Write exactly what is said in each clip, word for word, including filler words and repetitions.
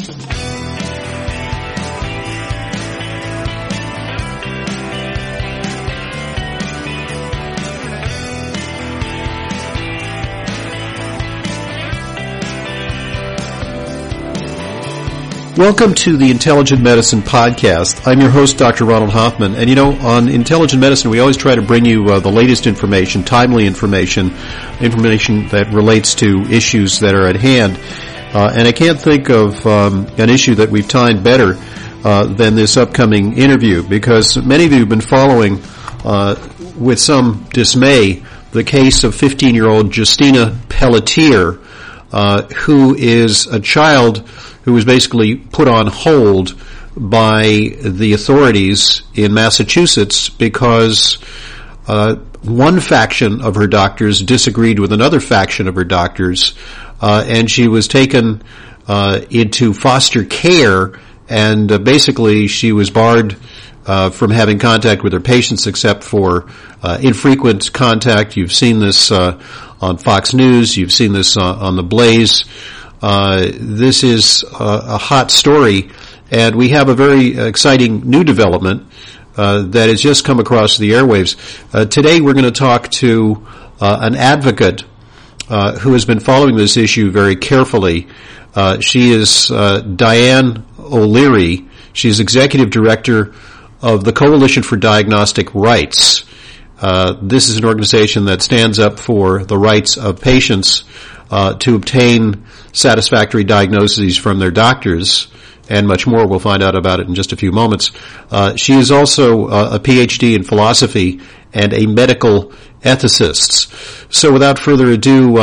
Welcome to the Intelligent Medicine Podcast. I'm your host, Doctor Ronald Hoffman. And you know, on Intelligent Medicine, we always try to bring you uh, the latest information, timely information, information that relates to issues that are at hand. Uh, and I can't think of um, an issue that we've timed better uh, than this upcoming interview, because many of you have been following uh, with some dismay the case of fifteen-year-old Justina Pelletier, uh, who is a child who was basically put on hold by the authorities in Massachusetts because uh, one faction of her doctors disagreed with another faction of her doctors, uh, and she was taken uh, into foster care, and uh, basically she was barred uh, from having contact with her patients except for uh, infrequent contact. You've seen this uh, on Fox News. You've seen this uh, on The Blaze. Uh, this is a, a hot story, and we have a very exciting new development uh, that has just come across the airwaves. Uh, today we're going to talk to uh, an advocate uh, who has been following this issue very carefully. Uh, she is uh, Diane O'Leary. She's executive director of the Coalition for Diagnostic Rights. Uh, this is an organization that stands up for the rights of patients uh, to obtain satisfactory diagnoses from their doctors, and much more. We'll find out about it in just a few moments. Uh, she is also uh, a P H D in philosophy and a medical ethicist. So without further ado,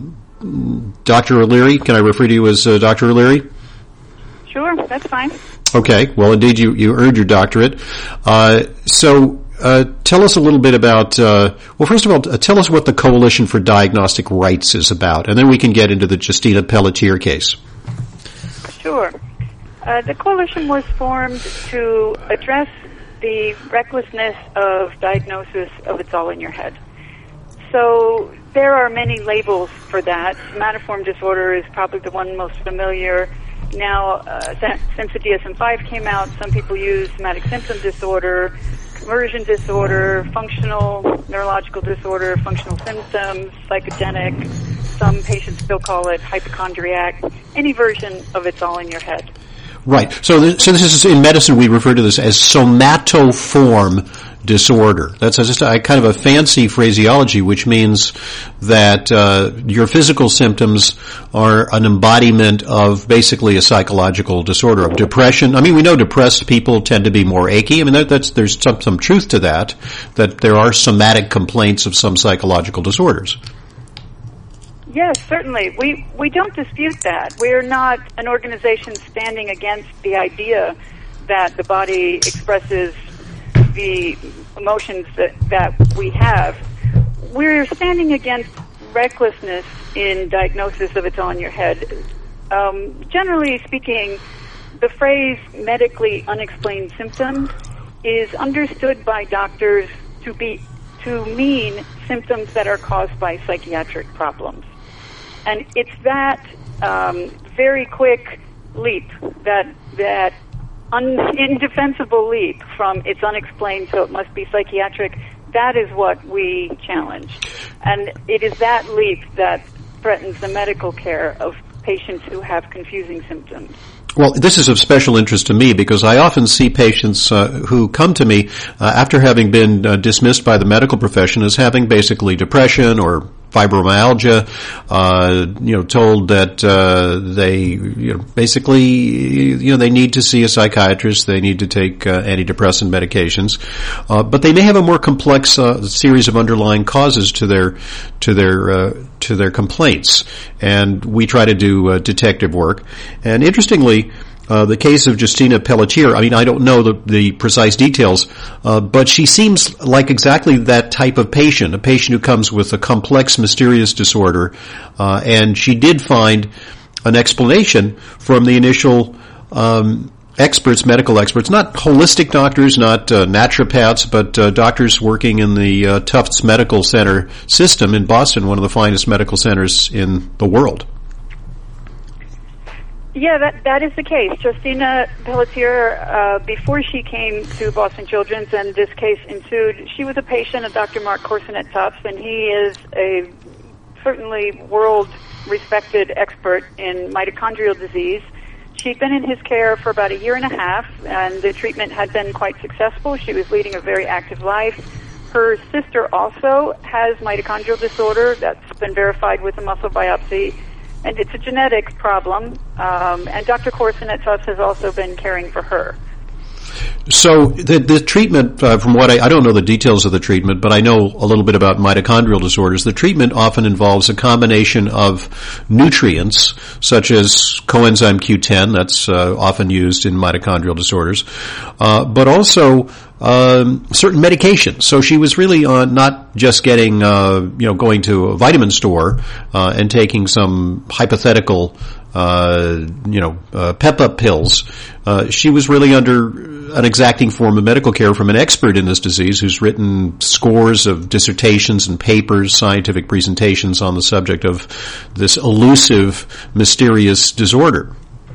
um, Doctor O'Leary, can I refer to you as uh, Doctor O'Leary? Sure, that's fine. Okay, well indeed you, you earned your doctorate. Uh, so Uh, tell us a little bit about, uh, well, first of all, uh, tell us what the Coalition for Diagnostic Rights is about, and then we can get into the Justina Pelletier case. Sure. Uh, the coalition was formed to address the recklessness of diagnosis of it's all in your head. So there are many labels for that. Somatoform disorder is probably the one most familiar. Now, uh, since the D S M five came out, some people use somatic symptom disorder, conversion disorder, functional neurological disorder, functional symptoms, psychogenic. Some patients still call it hypochondriac. Any version of it's all in your head. Right. So, th- so this is in medicine. We refer to this as somatoform disorder. That's just a kind of a fancy phraseology, which means that uh, your physical symptoms are an embodiment of basically a psychological disorder of depression. I mean, we know depressed people tend to be more achy. I mean, that, that's there's some, some truth to that. That there are somatic complaints of some psychological disorders. Yes, certainly. We we don't dispute that. We're not an organization standing against the idea that the body expresses the emotions that, that we have. We're standing against recklessness in diagnosis of it's all in your head. Um, generally speaking, the phrase medically unexplained symptoms is understood by doctors to be to mean symptoms that are caused by psychiatric problems. And it's that um, very quick leap, that that un- indefensible leap from it's unexplained, so it must be psychiatric. That is what we challenge. And it is that leap that threatens the medical care of patients who have confusing symptoms. Well, this is of special interest to me because I often see patients uh, who come to me uh, after having been uh, dismissed by the medical profession as having basically depression or fibromyalgia, uh, you know, told that uh, they, you know, basically, you know, they need to see a psychiatrist, they need to take uh, antidepressant medications, uh, but they may have a more complex uh, series of underlying causes to their to their uh, to their complaints, and we try to do uh, detective work. And interestingly, Uh, the case of Justina Pelletier, I mean, I don't know the, the precise details, uh, but she seems like exactly that type of patient, a patient who comes with a complex, mysterious disorder, uh, and she did find an explanation from the initial um, experts, medical experts, not holistic doctors, not uh, naturopaths, but uh, doctors working in the uh, Tufts Medical Center system in Boston, one of the finest medical centers in the world. Yeah, that that is the case. Justina Pelletier, uh, before she came to Boston Children's and this case ensued, she was a patient of Doctor Mark Corson at Tufts, and he is a certainly world-respected expert in mitochondrial disease. She'd been in his care for about a year and a half, and the treatment had been quite successful. She was leading a very active life. Her sister also has mitochondrial disorder that's been verified with a muscle biopsy, and it's a genetic problem, um, and Doctor Corson at Tufts has also been caring for her. So the, the treatment, uh, from what I, I don't know the details of the treatment, but I know a little bit about mitochondrial disorders. The treatment often involves a combination of nutrients, such as coenzyme Q ten, that's uh, often used in mitochondrial disorders, uh, but also um, certain medications. So she was really on not just getting, uh, you know, going to a vitamin store uh, and taking some hypothetical Uh, you know, uh, pep-up pills. Uh, she was really under an exacting form of medical care from an expert in this disease who's written scores of dissertations and papers, scientific presentations on the subject of this elusive, mysterious disorder.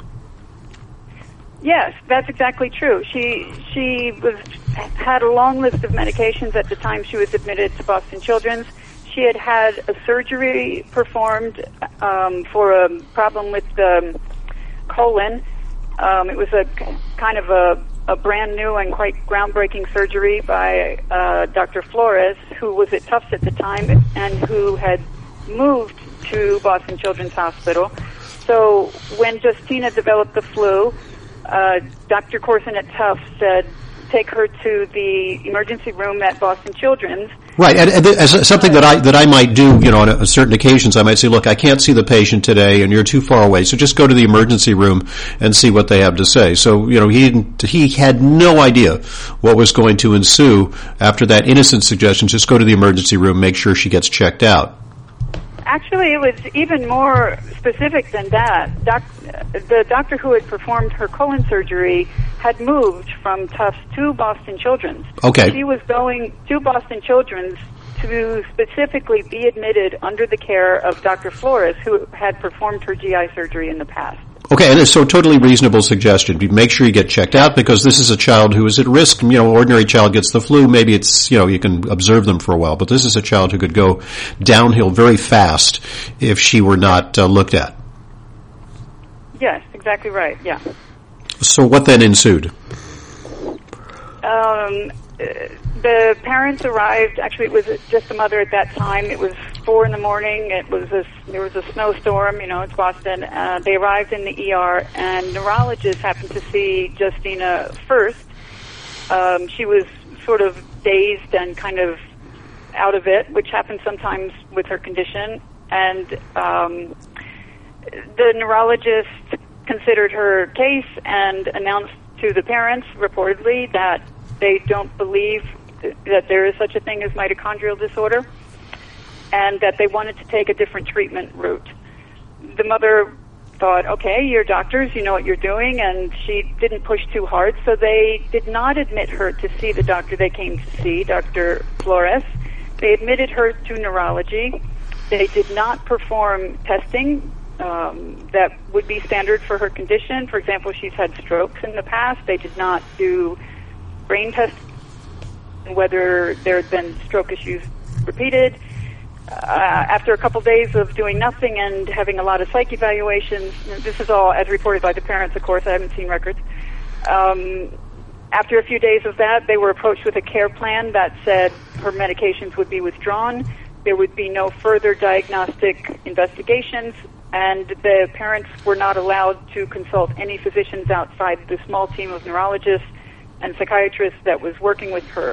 Yes, that's exactly true. She she was had a long list of medications at the time she was admitted to Boston Children's. She had had a surgery performed um, for a problem with the colon. Um, it was a kind of a, a brand new and quite groundbreaking surgery by uh, Doctor Flores, who was at Tufts at the time and who had moved to Boston Children's Hospital. So when Justina developed the flu, uh, Doctor Corson at Tufts said, take her to the emergency room at Boston Children's. Right, and, and as something that I that I might do, you know, on certain occasions, I might say, look, I can't see the patient today, and you're too far away, so just go to the emergency room and see what they have to say. So, you know, he didn't, he had no idea what was going to ensue after that innocent suggestion. Just go to the emergency room, make sure she gets checked out. Actually, it was even more specific than that. Doc, the doctor who had performed her colon surgery had moved from Tufts to Boston Children's. Okay. She was going to Boston Children's to specifically be admitted under the care of Doctor Flores, who had performed her G I surgery in the past. Okay, and it's so totally reasonable suggestion. Make sure you get checked out because this is a child who is at risk. You know, ordinary child gets the flu. Maybe it's, you know, you can observe them for a while, but this is a child who could go downhill very fast if she were not uh, looked at. Yes, exactly right, yeah. So what then ensued? Um, the parents arrived. Actually, it was just a mother at that time. It was four in the morning. It was a, there was a snowstorm. You know, it's Boston. Uh, they arrived in the E R, and neurologists happened to see Justina first. Um, she was sort of dazed and kind of out of it, which happens sometimes with her condition. And um, the neurologist considered her case and announced to the parents, reportedly, that they don't believe that there is such a thing as mitochondrial disorder and that they wanted to take a different treatment route. The mother thought, okay, you're doctors, you know what you're doing, and she didn't push too hard, so they did not admit her to see the doctor they came to see, Doctor Flores. They admitted her to neurology. They did not perform testing um, that would be standard for her condition. For example, she's had strokes in the past. They did not do brain tests, whether there had been stroke issues repeated. Uh, after a couple days of doing nothing and having a lot of psych evaluations, this is all as reported by the parents, of course, I haven't seen records. Um, after a few days of that, they were approached with a care plan that said her medications would be withdrawn, there would be no further diagnostic investigations, and the parents were not allowed to consult any physicians outside the small team of neurologists and psychiatrists that was working with her.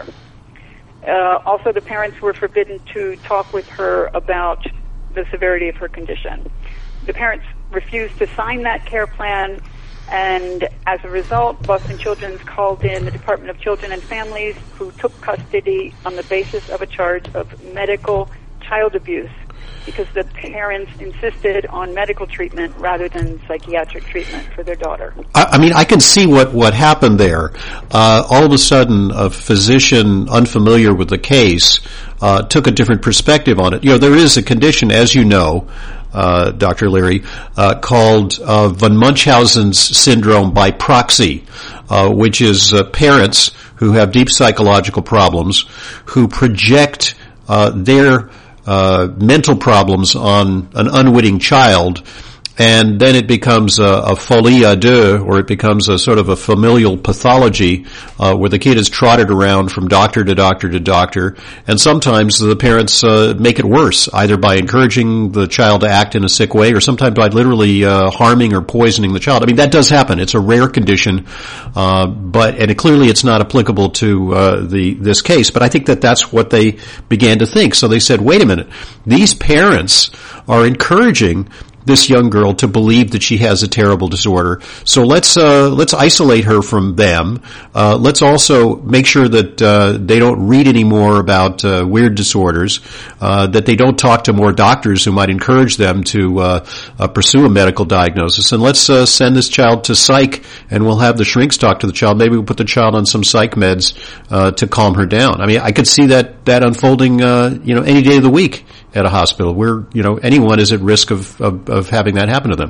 Uh, also, the parents were forbidden to talk with her about the severity of her condition. The parents refused to sign that care plan, and as a result, Boston Children's called in the Department of Children and Families, who took custody on the basis of a charge of medical child abuse, because the parents insisted on medical treatment rather than psychiatric treatment for their daughter. I, I mean, I can see what, what happened there. Uh, all of a sudden, a physician unfamiliar with the case uh, took a different perspective on it. You know, there is a condition, as you know, uh, Doctor Leary, uh, called uh, von Munchausen's syndrome by proxy, uh, which is uh, parents who have deep psychological problems who project uh, their uh, mental problems on an unwitting child. And then it becomes a, a folie à deux, or it becomes a sort of a familial pathology, uh, where the kid is trotted around from doctor to doctor to doctor. And sometimes the parents, uh, make it worse, either by encouraging the child to act in a sick way, or sometimes by literally, uh, harming or poisoning the child. I mean, that does happen. It's a rare condition, uh, but, and it, clearly it's not applicable to, uh, the, this case. But I think that that's what they began to think. So they said, wait a minute, these parents are encouraging this young girl to believe that she has a terrible disorder. So let's uh let's isolate her from them. Uh let's also make sure that uh they don't read any more about uh weird disorders, uh that they don't talk to more doctors who might encourage them to uh, uh pursue a medical diagnosis. And let's uh send this child to psych, and we'll have the shrinks talk to the child. Maybe we'll put the child on some psych meds uh to calm her down. I mean, I could see that that unfolding uh you know any day of the week at a hospital where, you know, anyone is at risk of, of, of having that happen to them.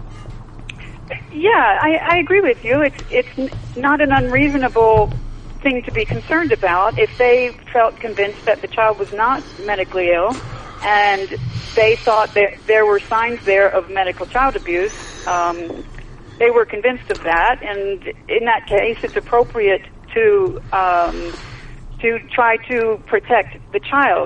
Yeah, I, I agree with you. It's it's not an unreasonable thing to be concerned about. If they felt convinced that the child was not medically ill and they thought that there were signs there of medical child abuse, um, they were convinced of that, and in that case it's appropriate to um, to try to protect the child.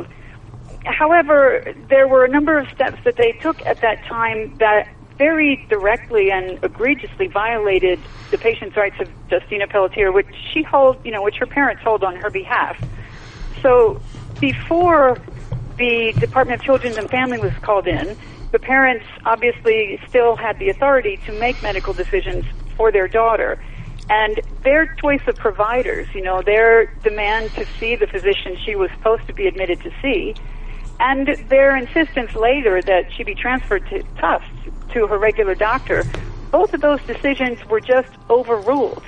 However, there were a number of steps that they took at that time that very directly and egregiously violated the patient's rights of Justina Pelletier, which she hold, you know, which her parents hold on her behalf. So, before the Department of Children and Family was called in, the parents obviously still had the authority to make medical decisions for their daughter. And their choice of providers, you know, their demand to see the physician she was supposed to be admitted to see, and their insistence later that she be transferred to Tufts, to her regular doctor, both of those decisions were just overruled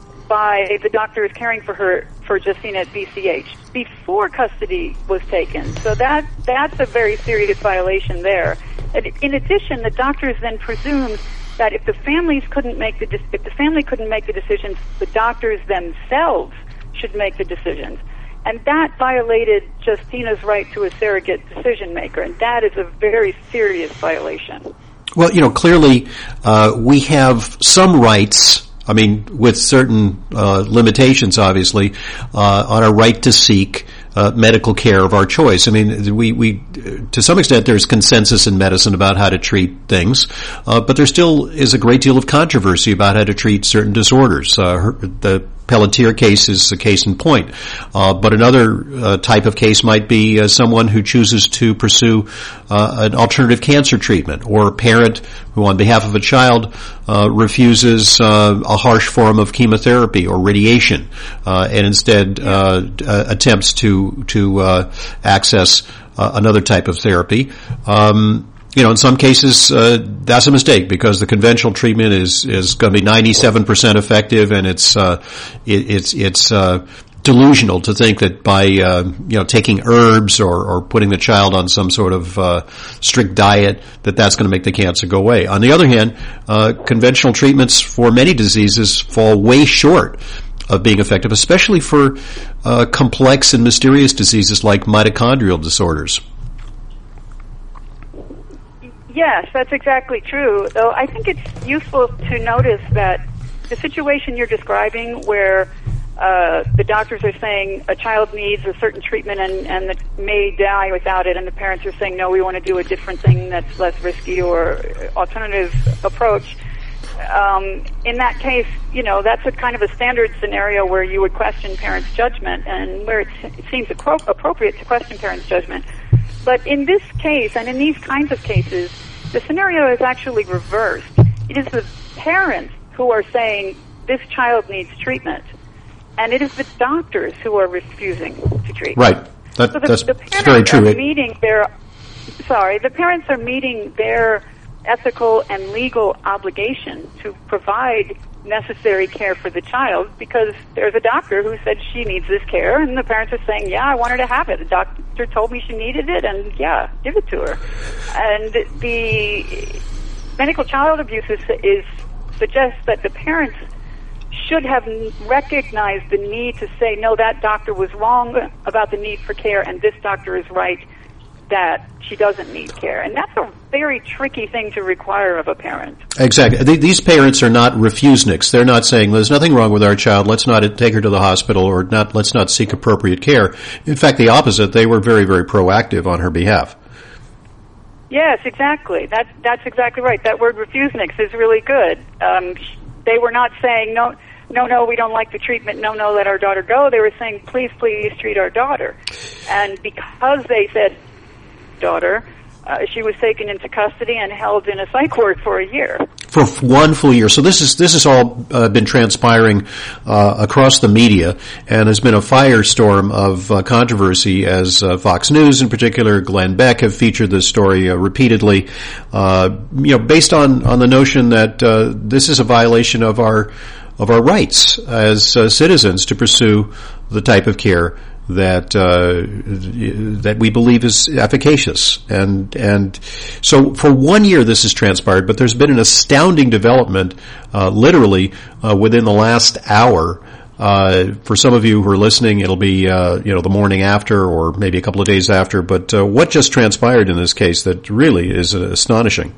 by the doctors caring for her, for Justina at B C H, before custody was taken. So that that's a very serious violation there. And in addition, the doctors then presumed that if the families couldn't make the if the family couldn't make the decisions, the doctors themselves should make the decisions. And that violated Justina's right to a surrogate decision maker, and that is a very serious violation. Well, you know, clearly uh, we have some rights, I mean, with certain uh, limitations, obviously, uh, on our right to seek uh, medical care of our choice. I mean, we, we, to some extent, there's consensus in medicine about how to treat things, uh, but there still is a great deal of controversy about how to treat certain disorders. Uh, her, the Pelletier case is a case in point. Uh, but another uh, type of case might be uh, someone who chooses to pursue uh, an alternative cancer treatment, or a parent who on behalf of a child uh, refuses uh, a harsh form of chemotherapy or radiation, uh, and instead uh, uh, attempts to to uh, access uh, another type of therapy. Um, You know, in some cases, uh, that's a mistake, because the conventional treatment is, is going to be ninety-seven percent effective, and it's, uh, it, it's, it's, uh, delusional to think that by, uh, you know, taking herbs or, or putting the child on some sort of, uh, strict diet, that that's going to make the cancer go away. On the other hand, uh, conventional treatments for many diseases fall way short of being effective, especially for, uh, complex and mysterious diseases like mitochondrial disorders. Yes, that's exactly true. Though I think it's useful to notice that the situation you're describing, where uh, the doctors are saying a child needs a certain treatment and, and that may die without it, and the parents are saying, no, we want to do a different thing that's less risky or alternative approach. Um, in that case, you know, that's a kind of a standard scenario where you would question parents' judgment, and where it, it seems appro- appropriate to question parents' judgment. But in this case, and in these kinds of cases, the scenario is actually reversed. It is the parents who are saying this child needs treatment, and it is the doctors who are refusing to treat. Right. That, so the, that's the parents very true. Are meeting their, sorry, the parents are meeting their ethical and legal obligation to provide necessary care for the child, because there's a doctor who said she needs this care, and the parents are saying, yeah, I want her to have it. The doctor told me she needed it, and yeah, give it to her. And the medical child abuse is, is suggests that the parents should have recognized the need to say, no, that doctor was wrong about the need for care, and this doctor is right that she doesn't need care. And that's a very tricky thing to require of a parent. Exactly. These parents are not refuseniks. They're not saying, there's nothing wrong with our child, let's not take her to the hospital, or not, let's not seek appropriate care. In fact, the opposite, they were very, very proactive on her behalf. Yes, exactly. That, that's exactly right. That word refuseniks is really good. Um, they were not saying, no, no, no, we don't like the treatment, no, no, let our daughter go. They were saying, please, please treat our daughter. And because they said daughter, uh, she was taken into custody and held in a psych ward for a year. For one full year. So this is this has all uh, been transpiring uh, across the media, and has been a firestorm of uh, controversy as uh, Fox News, in particular, Glenn Beck, have featured this story uh, repeatedly. Uh, you know, based on on the notion that uh, this is a violation of our of our rights as uh, citizens to pursue the type of care that uh, that we believe is efficacious. And and so for one year this has transpired, but there's been an astounding development uh, literally uh, within the last hour. Uh, for some of you who are listening, it'll be uh, you know the morning after, or maybe a couple of days after. But uh, what just transpired in this case that really is uh, astonishing.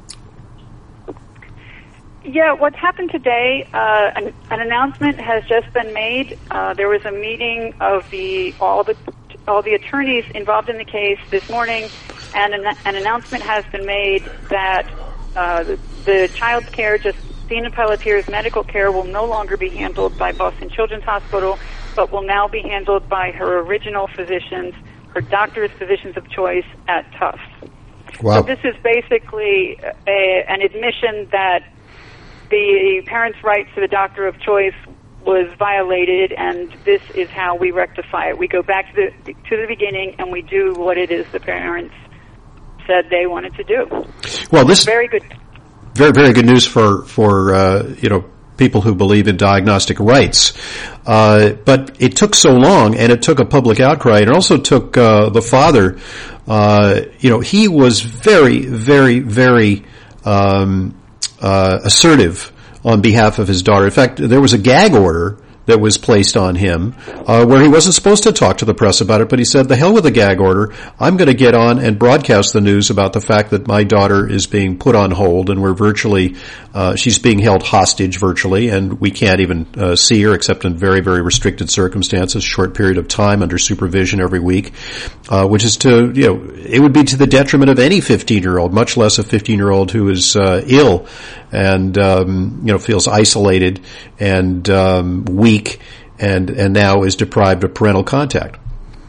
Yeah, what's happened today, uh, an, an announcement has just been made. Uh, there was a meeting of the all the all the attorneys involved in the case this morning, and an, an announcement has been made that uh, the, the child care, Justina Pelletier's medical care, will no longer be handled by Boston Children's Hospital, but will now be handled by her original physicians, her doctor's physicians of choice at Tufts. Wow. So this is basically a, an admission that the parents' rights to the doctor of choice was violated, and this is how we rectify it. We go back to the to the beginning, and we do what it is the parents said they wanted to do. Well, this very good, very very good news for for uh, you know people who believe in diagnostic rights. Uh, but it took so long, and it took a public outcry. It also took uh, the father. Uh, you know, he was very very very. Um, Uh, assertive on behalf of his daughter. In fact, there was a gag order that was placed on him uh, where he wasn't supposed to talk to the press about it, but he said, the hell with the gag order. I'm going to get on and broadcast the news about the fact that my daughter is being put on hold, and we're virtually, uh, she's being held hostage virtually, and we can't even uh, see her except in very, very restricted circumstances, short period of time under supervision every week, uh, which is to, you know, it would be to the detriment of any fifteen-year-old, much less a fifteen-year-old who is uh, ill and, um, you know, feels isolated and um, weak, and and now is deprived of parental contact.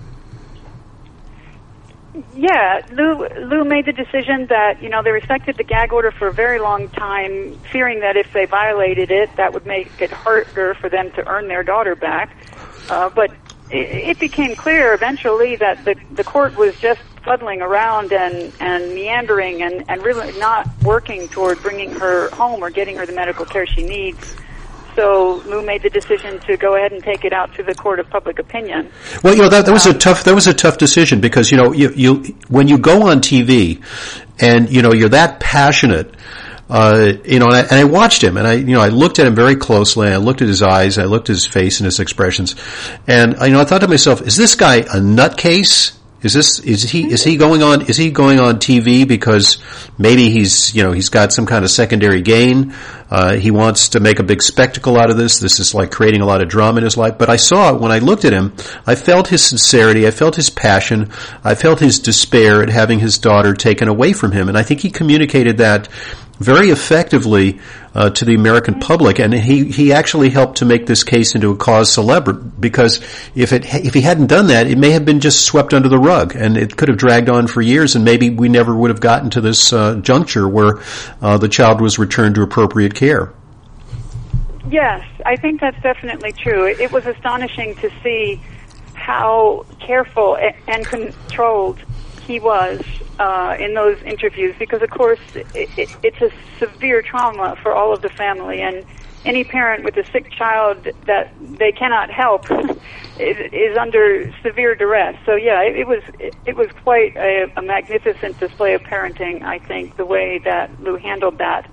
Yeah, Lou Lou made the decision that, you know, they respected the gag order for a very long time, fearing that if they violated it, that would make it harder for them to earn their daughter back. Uh, but it, it became clear eventually that the the court was just fuddling around and, and meandering and, and really not working toward bringing her home or getting her the medical care she needs. So Lou made the decision to go ahead and take it out to the court of public opinion. Well, you know, that, that was a tough, that was a tough decision because, you know, you, you, when you go on T V and, you know, you're that passionate, uh, you know, and I, and I watched him and I, you know, I looked at him very closely. I looked at his eyes, I looked at his face and his expressions. And, you know, I thought to myself, is this guy a nutcase? Is this, is he, is he going on, is he going on T V because maybe he's, you know, he's got some kind of secondary gain? Uh, he wants to make a big spectacle out of this. This is like creating a lot of drama in his life. But I saw, when I looked at him, I felt his sincerity, I felt his passion, I felt his despair at having his daughter taken away from him. And I think he communicated that very effectively uh, to the American public, and he he actually helped to make this case into a cause célèbre, because if it if he hadn't done that, it may have been just swept under the rug, and it could have dragged on for years, and maybe we never would have gotten to this uh, juncture where uh, the child was returned to appropriate care. Yes, I think that's definitely true. It, it was astonishing to see how careful and controlled he was uh, in those interviews because, of course, it, it, it's a severe trauma for all of the family, and any parent with a sick child that they cannot help is, is under severe duress. So, yeah, it, it was it, it was quite a, a magnificent display of parenting, I think, the way that Lou handled that.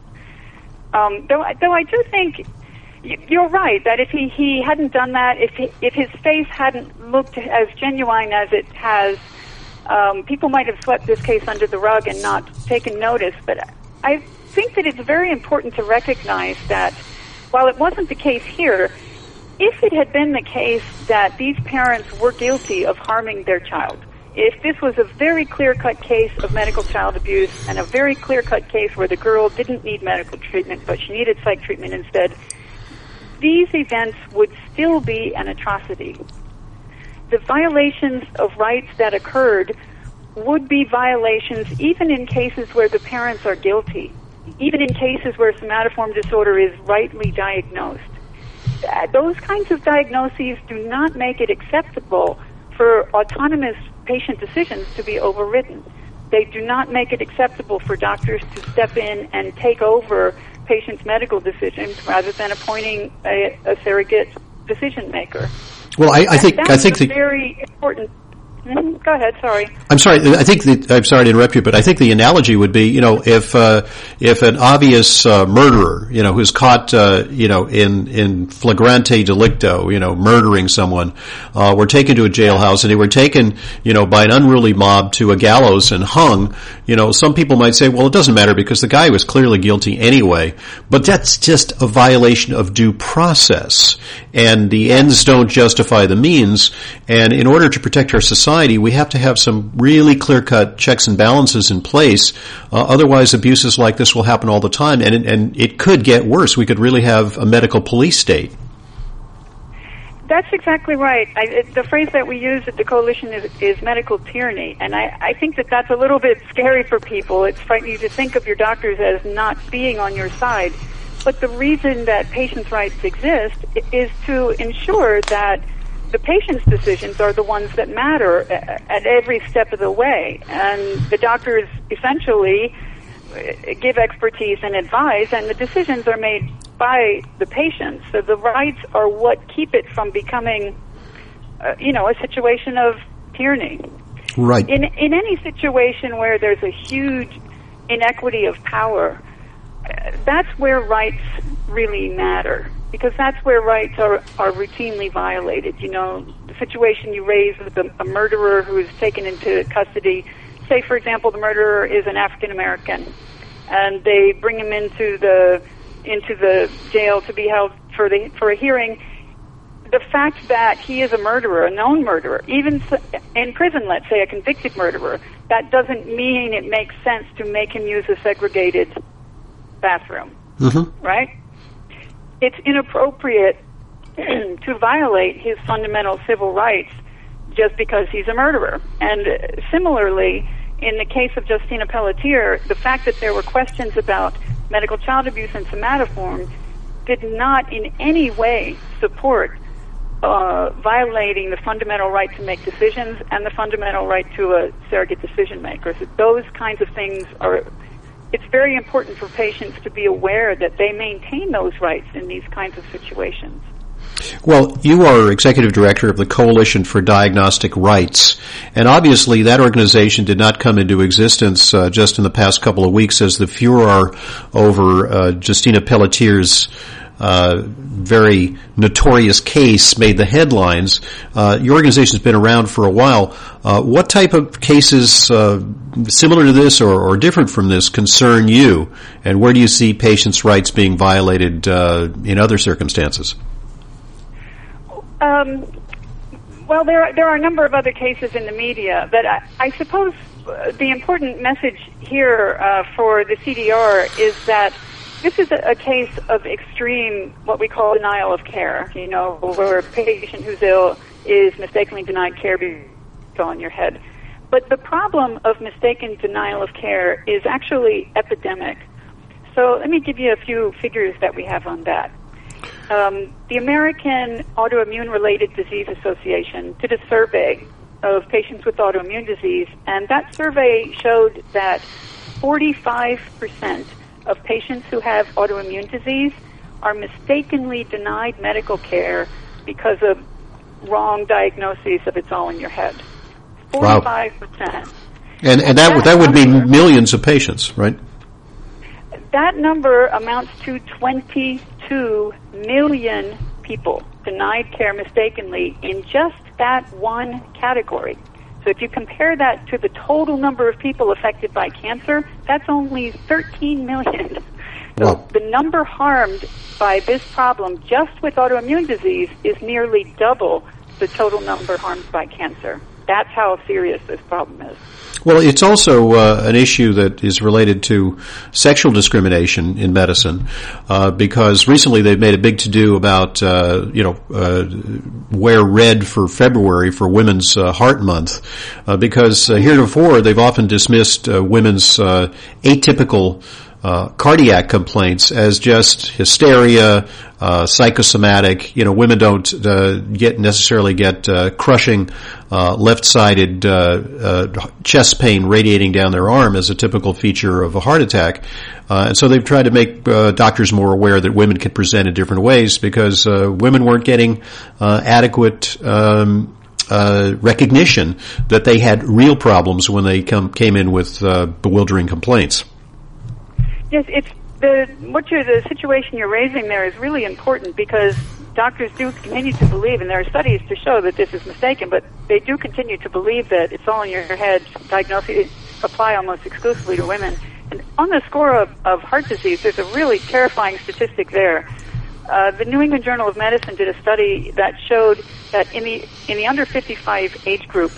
Um, though, though I do think you're right that if he, he hadn't done that, if he, if his face hadn't looked as genuine as it has, um, people might have swept this case under the rug and not taken notice. But I think that it's very important to recognize that while it wasn't the case here, if it had been the case that these parents were guilty of harming their child, if this was a very clear-cut case of medical child abuse and a very clear-cut case where the girl didn't need medical treatment but she needed psych treatment instead, these events would still be an atrocity. The violations of rights that occurred would be violations even in cases where the parents are guilty, even in cases where somatoform disorder is rightly diagnosed. Uh, those kinds of diagnoses do not make it acceptable for autonomous patient decisions to be overridden. They do not make it acceptable for doctors to step in and take over patients' medical decisions rather than appointing a, a surrogate decision maker. Well, I, I think that's I think a the, very important. Mm-hmm. Go ahead. Sorry. I'm sorry. I think that, I'm sorry to interrupt you, but I think the analogy would be, you know, if uh, if an obvious uh, murderer, you know, who's caught, uh, you know, in in flagrante delicto, you know, murdering someone, uh, were taken to a jailhouse and they were taken, you know, by an unruly mob to a gallows and hung. You know, some people might say, well, it doesn't matter because the guy was clearly guilty anyway. But that's just a violation of due process, and the ends don't justify the means. And in order to protect our society, we have to have some really clear-cut checks and balances in place. Uh, otherwise, abuses like this will happen all the time, and it, and it could get worse. We could really have a medical police state. That's exactly right. I, it, the phrase that we use at the Coalition is, is medical tyranny, and I, I think that that's a little bit scary for people. It's frightening to think of your doctors as not being on your side. But the reason that patients' rights exist is to ensure that the patient's decisions are the ones that matter at every step of the way. And the doctors essentially give expertise and advise, and the decisions are made by the patient. So the rights are what keep it from becoming, uh, you know, a situation of tyranny. Right. In in any situation where there's a huge inequity of power, uh, that's where rights really matter, because that's where rights are, are routinely violated. You know, the situation you raise with a, a murderer who is taken into custody, say, for example, the murderer is an African American, and they bring him into the into the jail to be held for the for a hearing. The fact that he is a murderer, a known murderer, even in prison, let's say a convicted murderer, that doesn't mean it makes sense to make him use a segregated bathroom, mm-hmm. right? It's inappropriate to violate his fundamental civil rights just because he's a murderer. And similarly, in the case of Justina Pelletier, the fact that there were questions about medical child abuse and somatoform did not in any way support uh, violating the fundamental right to make decisions and the fundamental right to a surrogate decision maker. So those kinds of things are, it's very important for patients to be aware that they maintain those rights in these kinds of situations. Well, you are executive director of the Coalition for Diagnostic Rights, and obviously that organization did not come into existence uh, just in the past couple of weeks as the furor over uh, Justina Pelletier's uh, very notorious case made the headlines. Uh, your organization's been around for a while. Uh, what type of cases uh, similar to this or, or different from this concern you, and where do you see patients' rights being violated uh, in other circumstances? Um, well, there are, there are a number of other cases in the media, but I, I suppose the important message here uh, for the C D R is that this is a, a case of extreme, what we call denial of care, you know, where a patient who's ill is mistakenly denied care because on your head. But the problem of mistaken denial of care is actually epidemic. So let me give you a few figures that we have on that. Um, the American Autoimmune Related Disease Association did a survey of patients with autoimmune disease, and that survey showed that forty-five percent of patients who have autoimmune disease are mistakenly denied medical care because of wrong diagnoses of it's all in your head. forty-five percent. Wow. And, and that, that, that would number, mean millions of patients, right? That number amounts to twenty-two million people denied care mistakenly in just that one category. So if you compare that to the total number of people affected by cancer, that's only thirteen million. So wow. The number harmed by this problem just with autoimmune disease is nearly double the total number harmed by cancer. That's how serious this problem is. Well, it's also uh, an issue that is related to sexual discrimination in medicine, uh, because recently they've made a big to-do about, uh, you know, uh, wear red for February for Women's uh, Heart Month, uh, because uh, heretofore they've often dismissed uh, women's uh, atypical Uh, cardiac complaints as just hysteria, uh, psychosomatic. You know, women don't uh, get necessarily get uh, crushing uh, left-sided uh, uh, chest pain radiating down their arm as a typical feature of a heart attack. Uh, and so they've tried to make uh, doctors more aware that women can present in different ways because uh, women weren't getting uh, adequate um, uh, recognition that they had real problems when they come, came in with uh, bewildering complaints. Yes, it's the what you're the situation you're raising there is really important because doctors do continue to believe, and there are studies to show that this is mistaken, but they do continue to believe that it's all in your head. Diagnoses apply almost exclusively to women. And on the score of, of heart disease, there's a really terrifying statistic there. Uh, the New England Journal of Medicine did a study that showed that in the in the under fifty-five age group,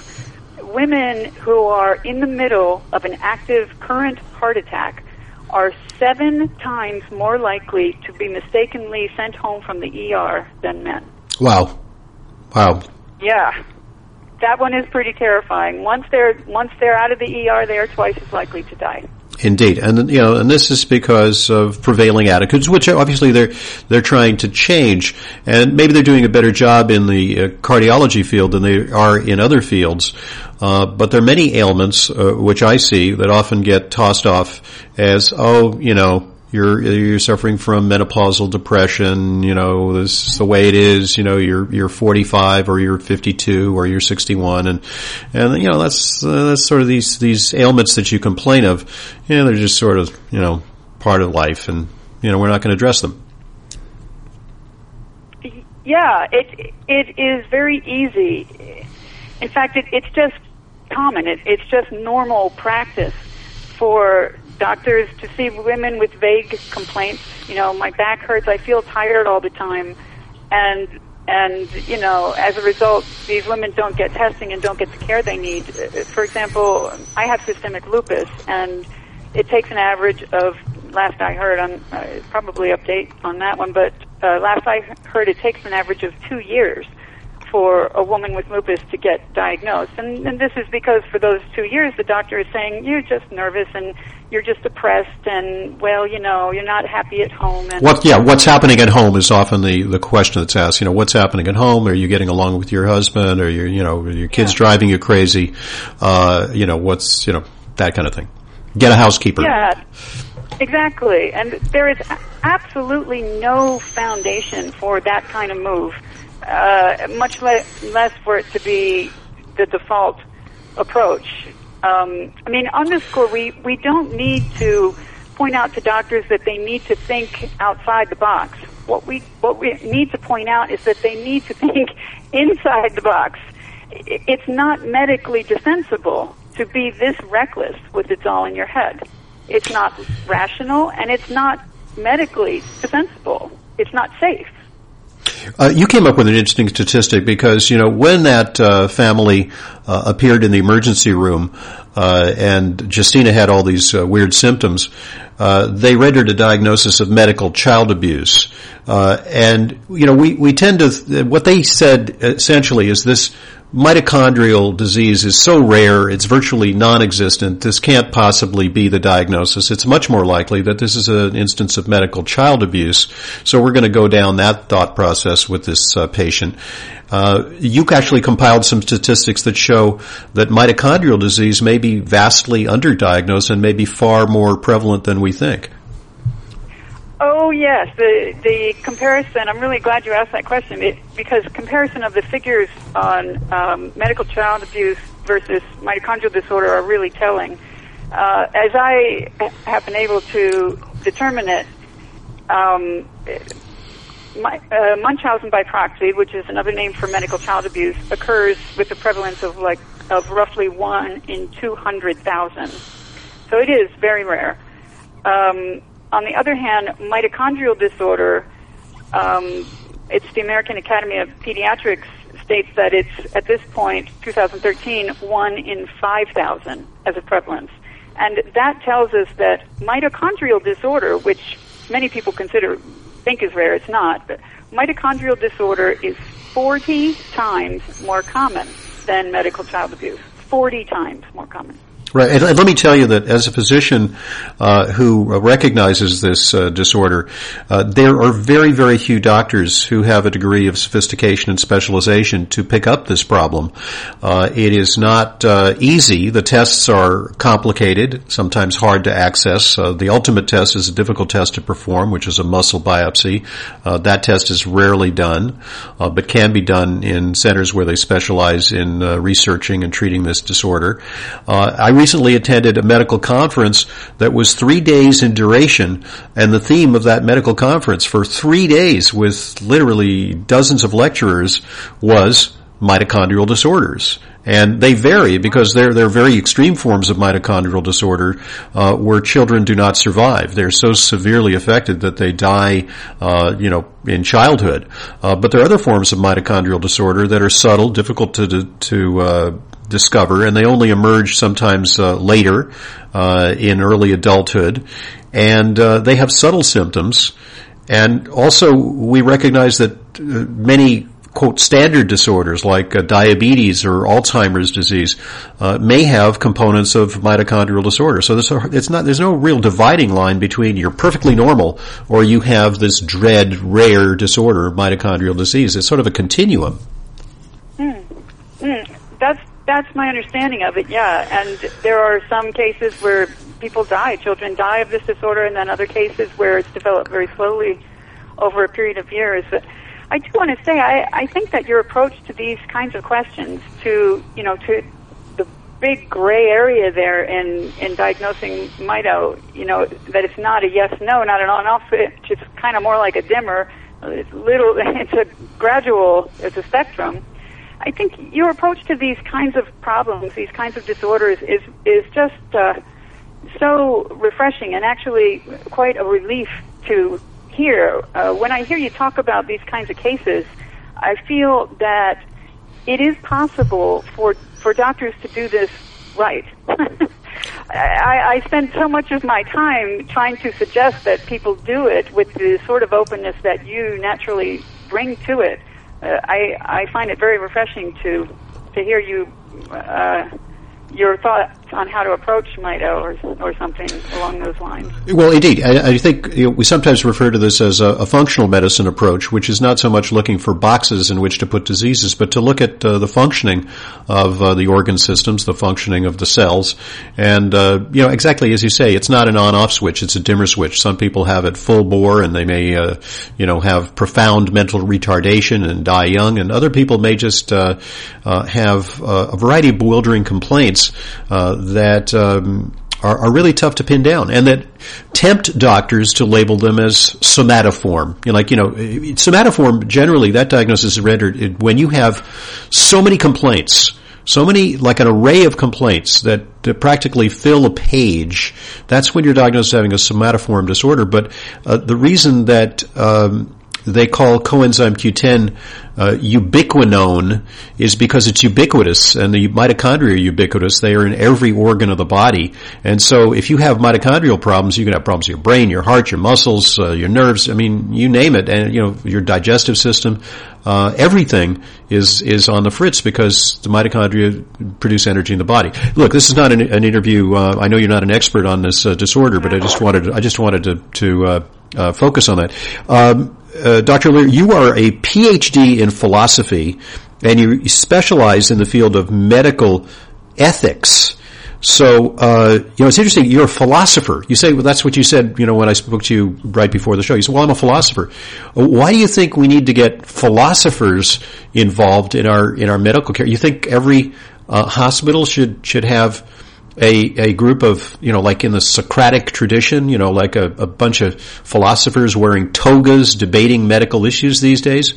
women who are in the middle of an active current heart attack are seven times more likely to be mistakenly sent home from the E R than men. Wow. Wow. Yeah. That one is pretty terrifying. Once they're once they're out of the E R, they are twice as likely to die. Indeed, and you know, and this is because of prevailing attitudes, which obviously they're they're trying to change, and maybe they're doing a better job in the uh, cardiology field than they are in other fields. Uh, but there are many ailments uh, which I see that often get tossed off as, oh, you know, you're you're suffering from menopausal depression. You know, this is the way it is. You know, you're you're forty-five or you're fifty-two or you're sixty-one, and and you know that's uh, that's sort of these these ailments that you complain of. You know, they're just sort of you know part of life, and you know we're not going to address them. Yeah, it it is very easy. In fact, it, it's just common. It, it's just normal practice for doctors to see women with vague complaints. You know, my back hurts, I feel tired all the time, and and you know, as a result, these women don't get testing and don't get the care they need. For example, I have systemic lupus, and it takes an average of, last I heard, I'm uh, probably update on that one, but uh, last I heard it takes an average of two years for a woman with lupus to get diagnosed. And, and this is because for those two years, the doctor is saying, you're just nervous and you're just depressed and, well, you know, you're not happy at home. And what, yeah, what's happening at home is often the, the question that's asked. You know, what's happening at home? Are you getting along with your husband? Or, your, you know, are your kids yeah. driving you crazy? Uh, you know, what's, you know, that kind of thing. Get a housekeeper. Yeah, exactly. And there is absolutely no foundation for that kind of move. Uh, much le- less for it to be the default approach. Um, I mean, on this score, we, we don't need to point out to doctors that they need to think outside the box. What we what we need to point out is that they need to think inside the box. It's not medically defensible to be this reckless with it's all in your head. It's not rational, and it's not medically defensible. It's not safe. Uh, you came up with an interesting statistic because, you know, when that uh, family uh, appeared in the emergency room uh, and Justina had all these uh, weird symptoms, uh, they rendered a diagnosis of medical child abuse. Uh, and, you know, we, we tend to, th- what they said essentially is this mitochondrial disease is so rare, it's virtually non-existent, this can't possibly be the diagnosis. It's much more likely that this is an instance of medical child abuse. So we're going to go down that thought process with this uh, patient. Uh, you actually compiled some statistics that show that mitochondrial disease may be vastly underdiagnosed and may be far more prevalent than we think. Oh, yes. The the comparison, I'm really glad you asked that question, it, because comparison of the figures on um, medical child abuse versus mitochondrial disorder are really telling. Uh, as I have been able to determine it, um, my, uh, Munchausen by proxy, which is another name for medical child abuse, occurs with a prevalence of like of roughly one in two hundred thousand. So it is very rare. Um, On the other hand, mitochondrial disorder, um, it's the American Academy of Pediatrics states that it's, at this point, two thousand thirteen, one in five thousand as a prevalence. And that tells us that mitochondrial disorder, which many people consider, think is rare, it's not, but mitochondrial disorder is forty times more common than medical child abuse. forty times more common. Right, and let me tell you that as a physician uh, who recognizes this uh, disorder, uh, there are very, very few doctors who have a degree of sophistication and specialization to pick up this problem. Uh, it is not uh, easy. The tests are complicated, sometimes hard to access. Uh, the ultimate test is a difficult test to perform, which is a muscle biopsy. Uh, that test is rarely done, uh, but can be done in centers where they specialize in uh, researching and treating this disorder. Uh, I recently attended a medical conference that was three days in duration, and the theme of that medical conference for three days with literally dozens of lecturers was mitochondrial disorders. And they vary because they're, they're very extreme forms of mitochondrial disorder uh, where children do not survive. They're so severely affected that they die, uh, you know, in childhood. Uh, but there are other forms of mitochondrial disorder that are subtle, difficult to, to uh, discover, and they only emerge sometimes uh, later uh, in early adulthood. And uh, they have subtle symptoms. And also we recognize that uh, many quote, standard disorders like uh, diabetes or Alzheimer's disease uh, may have components of mitochondrial disorder. So there's, a, it's not, there's no real dividing line between you're perfectly normal or you have this dread, rare disorder, mitochondrial disease. It's sort of a continuum. Mm. Mm. That's, that's my understanding of it, yeah. And there are some cases where people die, children die of this disorder, and then other cases where it's developed very slowly over a period of years. But I do want to say, I, I think that your approach to these kinds of questions, to, you know, to the big gray area there in, in diagnosing mito, you know, that it's not a yes-no, not an on-off switch, it's kind of more like a dimmer, it's little, it's a gradual, it's a spectrum. I think your approach to these kinds of problems, these kinds of disorders, is, is just uh, so refreshing and actually quite a relief to hear. Uh, when I hear you talk about these kinds of cases, I feel that it is possible for for doctors to do this right. I, I spend so much of my time trying to suggest that people do it with the sort of openness that you naturally bring to it. Uh, I I find it very refreshing to to hear you uh, your thoughts on how to approach mito or, or something along those lines. Well, indeed. I, I think you know, we sometimes refer to this as a, a functional medicine approach, which is not so much looking for boxes in which to put diseases, but to look at uh, the functioning of uh, the organ systems, the functioning of the cells. And, uh, you know, exactly as you say, it's not an on-off switch, it's a dimmer switch. Some people have it full bore and they may, uh, you know, have profound mental retardation and die young, and other people may just uh, uh, have uh, a variety of bewildering complaints uh, that um, are, are really tough to pin down, and that tempt doctors to label them as somatoform. You know, like, you know, somatoform, generally, that diagnosis is rendered when you have so many complaints, so many, like an array of complaints that, that practically fill a page. That's when you're diagnosed as having a somatoform disorder. But uh, the reason that um, they call coenzyme Q ten uh, ubiquinone is because it's ubiquitous, and the mitochondria are ubiquitous. They are in every organ of the body. And so if you have mitochondrial problems, you can have problems with your brain, your heart, your muscles, uh, your nerves, I mean, you name it, and, you know, your digestive system. Uh, everything is, is on the fritz because the mitochondria produce energy in the body. Look, this is not an, an interview. Uh, I know you're not an expert on this uh, disorder, but I just wanted, I just wanted to, to, uh, uh, focus on that. Um, uh, Doctor Lear, you are a P H D in philosophy, and you specialize in the field of medical ethics. So, uh, you know, it's interesting. You're a philosopher. You say, well, that's what you said, you know, when I spoke to you right before the show. You said, well, I'm a philosopher. Why do you think we need to get philosophers involved in our, in our medical care? You think every, uh, hospital should, should have a, a group of, you know, like in the Socratic tradition, you know, like a, a bunch of philosophers wearing togas debating medical issues these days?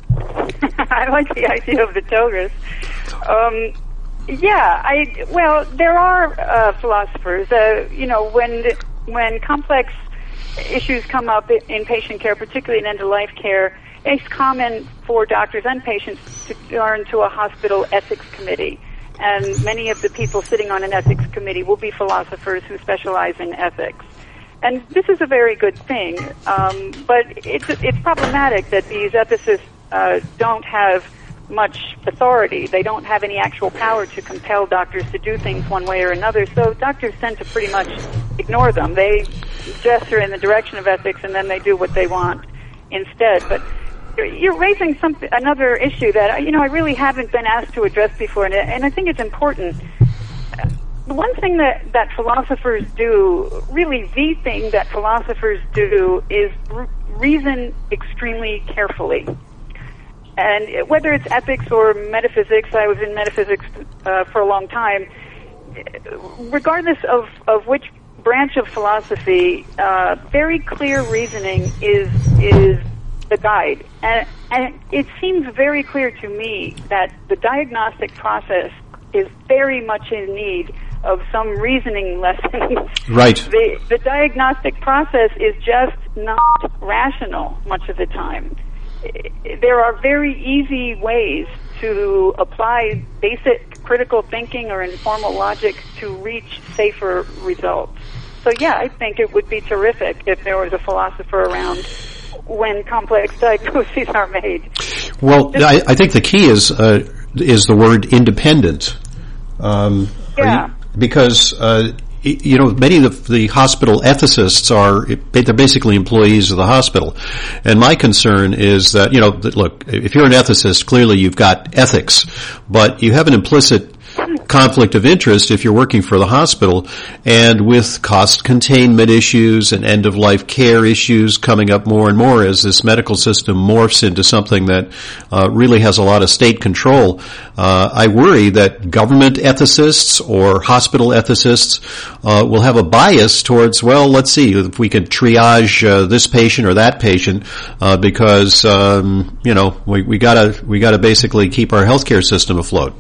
I like the idea of the togas. Um, Yeah, I well, there are uh, philosophers. Uh, you know, when when complex issues come up in patient care, particularly in end-of-life care, it's common for doctors and patients to turn to a hospital ethics committee. And many of the people sitting on an ethics committee will be philosophers who specialize in ethics. And this is a very good thing, um, but it's it's problematic that these ethicists uh, don't have much authority. They don't have any actual power to compel doctors to do things one way or another, so doctors tend to pretty much ignore them. They gesture in the direction of ethics and then they do what they want instead. But you're raising some, another issue that, you know, I really haven't been asked to address before, and, and I think it's important. The one thing that, that philosophers do, really the thing that philosophers do, is re- reason extremely carefully. And whether it's ethics or metaphysics, I was in metaphysics uh, for a long time, regardless of, of which branch of philosophy, uh, very clear reasoning is is the guide. And, and it seems very clear to me that the diagnostic process is very much in need of some reasoning lessons. Right. The, the diagnostic process is just not rational much of the time. There are very easy ways to apply basic critical thinking or informal logic to reach safer results. So yeah, I think it would be terrific if there was a philosopher around when complex diagnoses are made. Well, I, I think the key is uh, is the word independent. Um, yeah. You, because uh, you know, many of the, the hospital ethicists are, they're basically employees of the hospital. And my concern is that, you know, that, look, if you're an ethicist, clearly you've got ethics, but you have an implicit conflict of interest if you're working for the hospital, and with cost containment issues and end-of-life care issues coming up more and more as this medical system morphs into something that uh, really has a lot of state control, uh, I worry that government ethicists or hospital ethicists uh, will have a bias towards, well, let's see if we can triage uh, this patient or that patient uh, because, um, you know, we, we gotta we gotta basically keep our healthcare system afloat.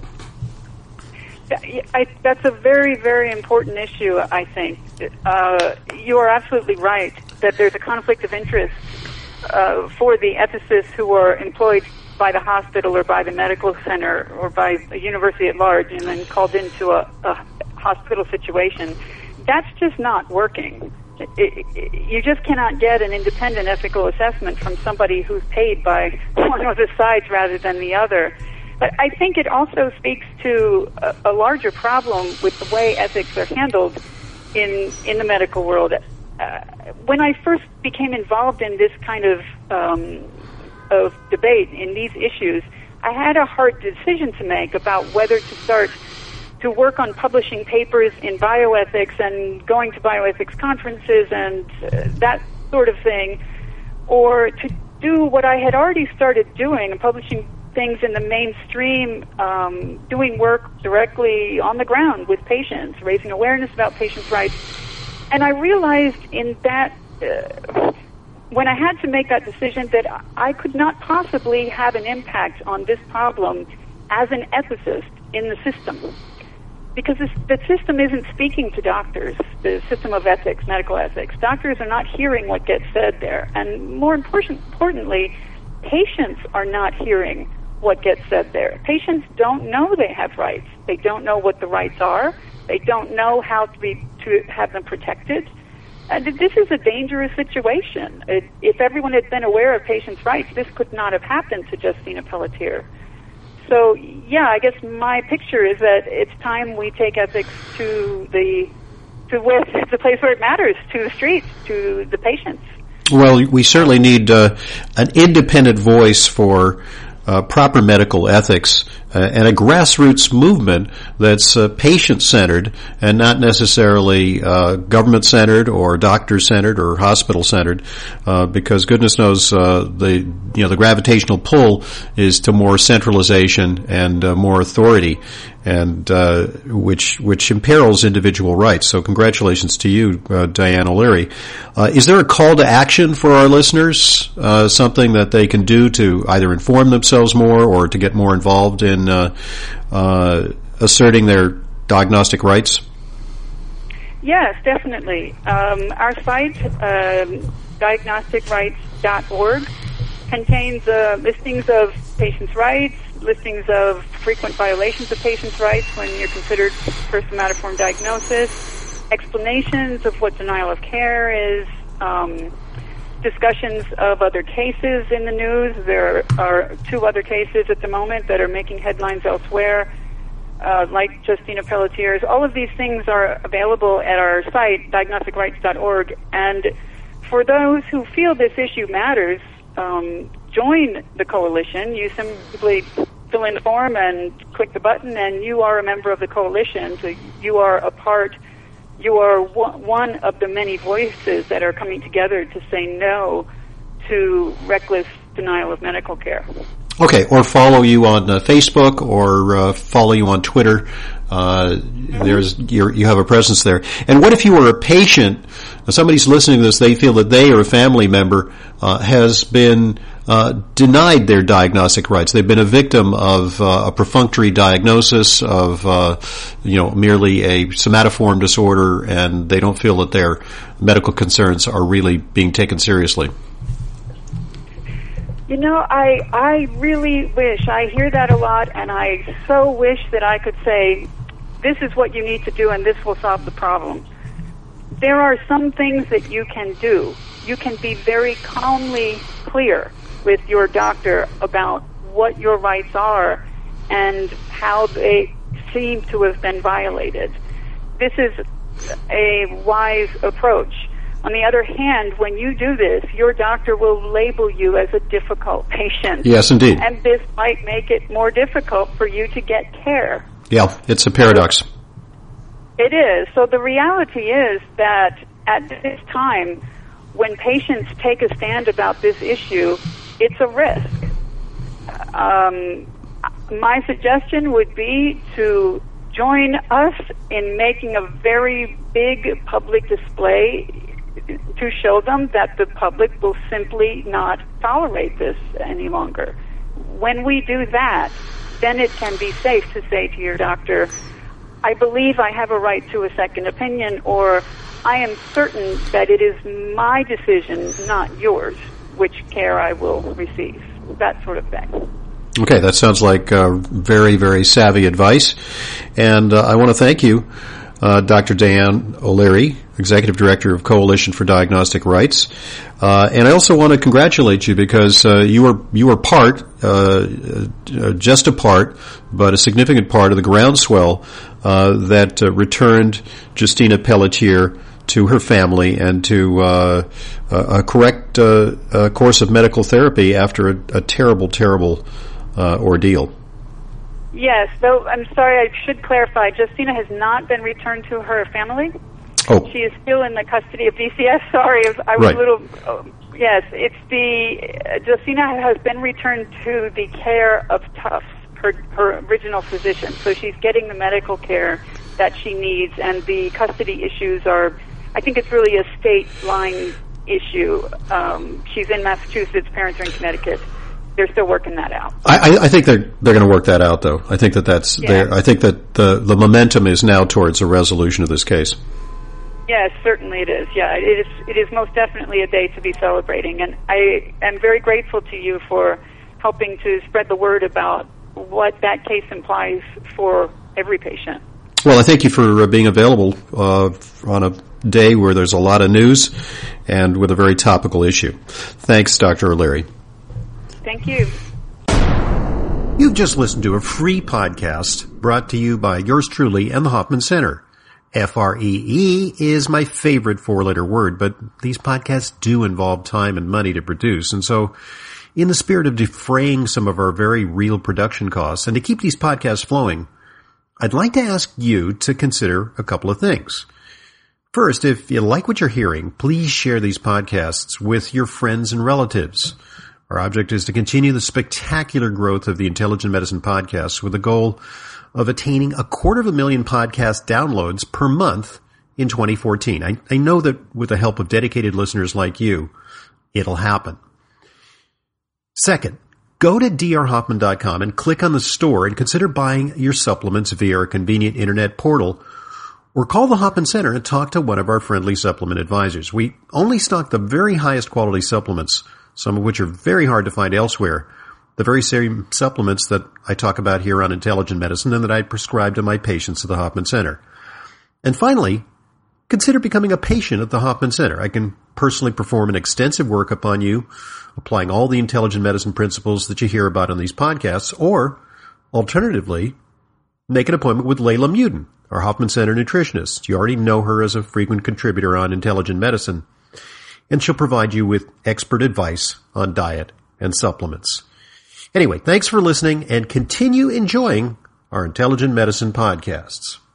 I, that's a very, very important issue, I think. Uh, you are absolutely right that there's a conflict of interest uh, for the ethicists who are employed by the hospital or by the medical center or by a university at large and then called into a, a hospital situation. That's just not working. It, it, you just cannot get an independent ethical assessment from somebody who's paid by one of the sides rather than the other. But I think it also speaks to a, a larger problem with the way ethics are handled in in the medical world. Uh, when I first became involved in this kind of um, of debate in these issues, I had a hard decision to make about whether to start to work on publishing papers in bioethics and going to bioethics conferences and uh, that sort of thing, or to do what I had already started doing and publishing things in the mainstream, um, doing work directly on the ground with patients, raising awareness about patients' rights. And I realized in that, uh, when I had to make that decision, that I could not possibly have an impact on this problem as an ethicist in the system. because this, the system isn't speaking to doctors, the system of ethics, medical ethics. Doctors are not hearing what gets said there. And more important, importantly, patients are not hearing what gets said there. Patients don't know they have rights. They don't know what the rights are. They don't know how to be to have them protected. And this is a dangerous situation. It, if everyone had been aware of patients' rights, this could not have happened to Justina Pelletier. So, yeah, I guess my picture is that it's time we take ethics to the to where the place where it matters, to the streets, to the patients. Well, we certainly need uh, an independent voice for uh, proper medical ethics uh, and a grassroots movement that's uh, patient-centered and not necessarily uh, government-centered or doctor-centered or hospital-centered, uh, because goodness knows uh, the you know the gravitational pull is to more centralization and uh, more authority, and uh, which which imperils individual rights. So congratulations to you, uh, Diane O'Leary. Uh, is there a call to action for our listeners, uh, something that they can do to either inform themselves more or to get more involved in uh, uh, asserting their diagnostic rights? Yes, definitely. Um, our site, um, diagnostic rights dot org, contains uh, listings of patients' rights, listings of frequent violations of patients' rights when you're considered for somatoform diagnosis, explanations of what denial of care is, um, discussions of other cases in the news. There are two other cases at the moment that are making headlines elsewhere, uh, like Justina Pelletier's. All of these things are available at our site, diagnostic rights dot org. And for those who feel this issue matters, um, join the coalition. You simply fill in the form and click the button, and you are a member of the coalition. So you are a part, you are one of the many voices that are coming together to say no to reckless denial of medical care. Okay, or follow you on uh, Facebook, or uh, follow you on Twitter. Uh, there's you're, you have a presence there. And what if you were a patient? Somebody's listening to this, they feel that they or a family member uh, has been uh, denied their diagnostic rights. They've been a victim of uh, a perfunctory diagnosis of, uh, you know, merely a somatoform disorder, and they don't feel that their medical concerns are really being taken seriously. You know, I I really wish, I hear that a lot, and I so wish that I could say, this is what you need to do and this will solve the problem. There are some things that you can do. You can be very calmly clear with your doctor about what your rights are and how they seem to have been violated. This is a wise approach. On the other hand, when you do this, your doctor will label you as a difficult patient. Yes, indeed. And this might make it more difficult for you to get care. Yeah, it's a paradox. It is. So the reality is that at this time, when patients take a stand about this issue, it's a risk. Um, my suggestion would be to join us in making a very big public display to show them that the public will simply not tolerate this any longer. When we do that, then it can be safe to say to your doctor, I believe I have a right to a second opinion, or I am certain that it is my decision, not yours, which care I will receive. That sort of thing. Okay, that sounds like uh, very, very savvy advice. And uh, I want to thank you, uh, Doctor Diane O'Leary, Executive Director of Coalition for Diagnostic Rights. Uh, and I also want to congratulate you because uh, you were you were part, uh, uh, just a part, but a significant part of the groundswell uh, that uh, returned Justina Pelletier to her family and to uh, a correct uh, uh, course of medical therapy after a, a terrible, terrible uh, ordeal. Yes, though I'm sorry, I should clarify, Justina has not been returned to her family. Oh. She is still in the custody of D C S. Sorry, I was right. a little... Oh, yes, it's the... Uh, Justina has been returned to the care of Tufts, her, her original physician. So she's getting the medical care that she needs, and the custody issues are... I think it's really a state line issue. Um, she's in Massachusetts, parents are in Connecticut. they're still working that out. I, I think they're they're going to work that out, though. I think that that's yeah. there. I think that the the momentum is now towards a resolution of this case. Yes, certainly it is. Yeah, it is. It is most definitely a day to be celebrating, and I am very grateful to you for helping to spread the word about what that case implies for every patient. Well, I thank you for uh, being available uh, on a day where there's a lot of news and with a very topical issue. Thanks, Doctor O'Leary. Thank you. You've just listened to a free podcast brought to you by yours truly and the Hoffman Center. F R E E is my favorite four-letter word, but these podcasts do involve time and money to produce, and so in the spirit of defraying some of our very real production costs and to keep these podcasts flowing, I'd like to ask you to consider a couple of things. First, if you like what you're hearing, please share these podcasts with your friends and relatives. Our object is to continue the spectacular growth of the Intelligent Medicine podcast with the goal of attaining a quarter of a million podcast downloads per month in twenty fourteen. I, I know that with the help of dedicated listeners like you, it'll happen. Second, go to d r hoffman dot com and click on the store and consider buying your supplements via our convenient internet portal, or call the Hoffman Center and talk to one of our friendly supplement advisors. We only stock the very highest quality supplements, some of which are very hard to find elsewhere, the very same supplements that I talk about here on Intelligent Medicine and that I prescribe to my patients at the Hoffman Center. And finally, consider becoming a patient at the Hoffman Center. I can personally perform an extensive workup on you, applying all the intelligent medicine principles that you hear about on these podcasts, or, alternatively, make an appointment with Layla Muden, our Hoffman Center nutritionist. You already know her as a frequent contributor on Intelligent Medicine, and she'll provide you with expert advice on diet and supplements. Anyway, thanks for listening, and continue enjoying our Intelligent Medicine podcasts.